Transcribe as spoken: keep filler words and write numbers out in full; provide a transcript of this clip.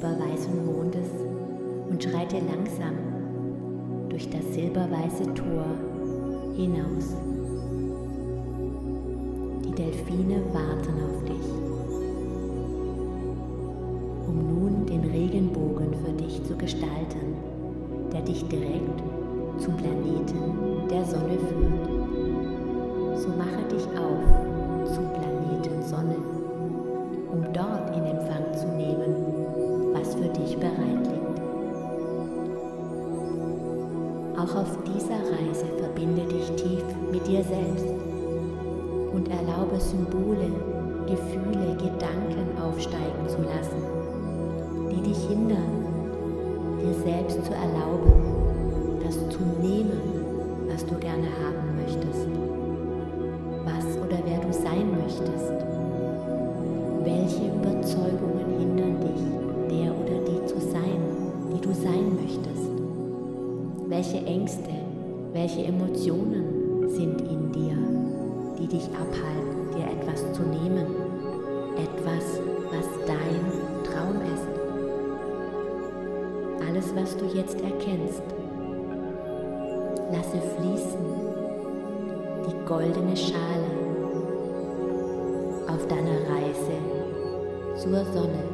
silberweißen Mondes und schreite langsam durch das silberweiße Tor hinaus. Die Delfine warten auf dich, um nun den Regenbogen für dich zu gestalten, der dich direkt zum Planeten der Sonne führt. So mache dich auf zum Planeten Sonne, um dort in Empfang zu nehmen, was für dich bereit liegt. Auch auf dieser Reise verbinde dich tief mit dir selbst und erlaube Symbole, Gefühle, Gedanken aufsteigen zu lassen, die dich hindern, dir selbst zu erlauben, das zu nehmen, was du gerne haben möchtest, was oder wer du sein möchtest. Welche Überzeugungen hindern dich, der oder die zu sein, die du sein möchtest? Welche Ängste, welche Emotionen sind in dir, die dich abhalten, dir etwas zu nehmen, etwas, was dein Traum ist? Alles, was du jetzt erkennst, lasse fließen die goldene Schale auf deiner Reise zur Sonne.